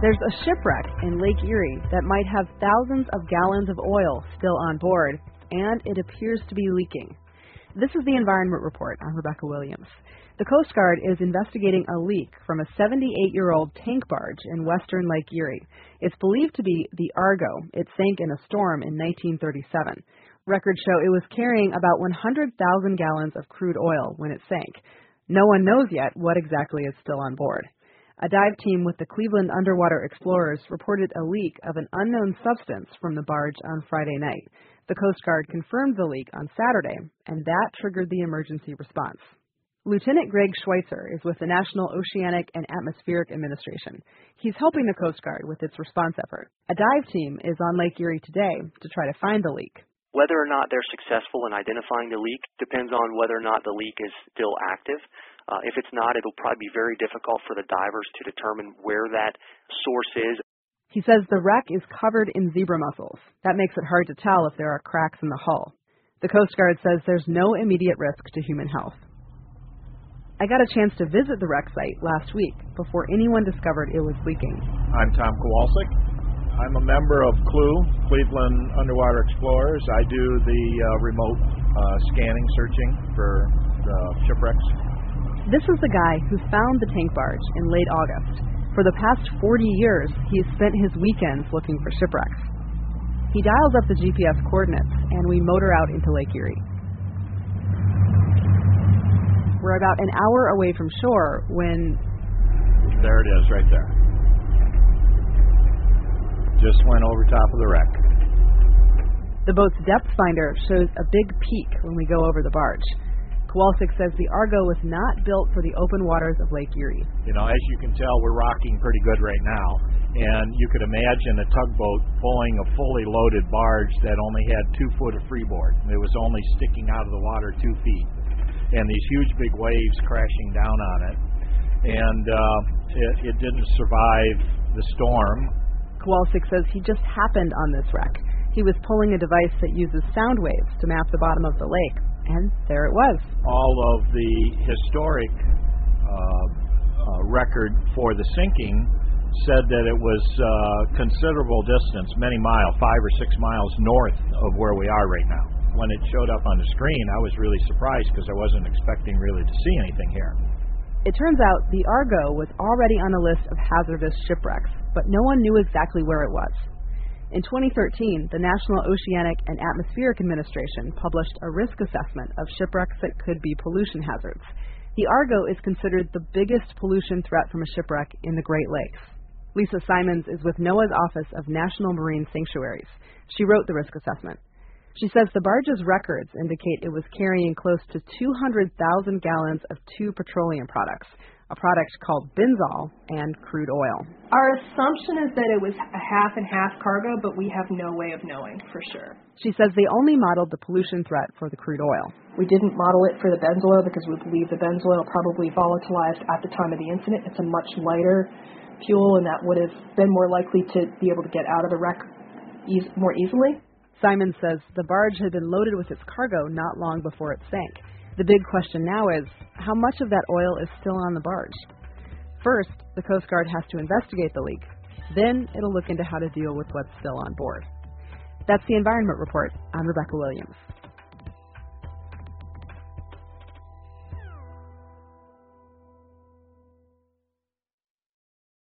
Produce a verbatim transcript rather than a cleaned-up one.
There's a shipwreck in Lake Erie that might have thousands of gallons of oil still on board, and it appears to be leaking. This is the Environment Report. I'm Rebecca Williams. The Coast Guard is investigating a leak from a seventy-eight-year-old tank barge in western Lake Erie. It's believed to be the Argo. It sank in a storm in nineteen thirty-seven. Records show it was carrying about one hundred thousand gallons of crude oil when it sank. No one knows yet what exactly is still on board. A dive team with the Cleveland Underwater Explorers reported a leak of an unknown substance from the barge on Friday night. The Coast Guard confirmed the leak on Saturday, and that triggered the emergency response. Lieutenant Greg Schweitzer is with the National Oceanic and Atmospheric Administration. He's helping the Coast Guard with its response effort. A dive team is on Lake Erie today to try to find the leak. Whether or not they're successful in identifying the leak depends on whether or not the leak is still active. Uh, if it's not, it'll probably be very difficult for the divers to determine where that source is. He says the wreck is covered in zebra mussels. That makes it hard to tell if there are cracks in the hull. The Coast Guard says there's no immediate risk to human health. I got a chance to visit the wreck site last week before anyone discovered it was leaking. I'm Tom Kowalczyk. I'm a member of C L U, Cleveland Underwater Explorers. I do the uh, remote uh, scanning, searching for the shipwrecks. This is the guy who found the tank barge in late August. For the past forty years, he's spent his weekends looking for shipwrecks. He dials up the G P S coordinates, and we motor out into Lake Erie. We're about an hour away from shore when... There it is, right there. Just went over top of the wreck. The boat's depth finder shows a big peak when we go over the barge. Kowalczyk says the Argo was not built for the open waters of Lake Erie. You know, as you can tell, we're rocking pretty good right now. And you could imagine a tugboat pulling a fully loaded barge that only had two foot of freeboard. It was only sticking out of the water two feet. And these huge big waves crashing down on it. And uh, it, it didn't survive the storm. Kowalczyk says he just happened on this wreck. He was pulling a device that uses sound waves to map the bottom of the lake. And there it was. All of the historic uh, uh, record for the sinking said that it was uh, considerable distance, many miles, five or six miles north of where we are right now. When it showed up on the screen, I was really surprised because I wasn't expecting really to see anything here. It turns out the Argo was already on a list of hazardous shipwrecks, but no one knew exactly where it was. In twenty thirteen, the National Oceanic and Atmospheric Administration published a risk assessment of shipwrecks that could be pollution hazards. The Argo is considered the biggest pollution threat from a shipwreck in the Great Lakes. Lisa Simons is with NOAA's Office of National Marine Sanctuaries. She wrote the risk assessment. She says the barge's records indicate it was carrying close to two hundred thousand gallons of two petroleum products, a product called benzol and crude oil. Our assumption is that it was a half and half cargo, but we have no way of knowing for sure. She says they only modeled the pollution threat for the crude oil. We didn't model it for the benzoil because we believe the benzoil probably volatilized at the time of the incident. It's a much lighter fuel, and that would have been more likely to be able to get out of the wreck e- more easily. Simon says the barge had been loaded with its cargo not long before it sank. The big question now is, how much of that oil is still on the barge? First, the Coast Guard has to investigate the leak. Then it'll look into how to deal with what's still on board. That's the Environment Report. I'm Rebecca Williams.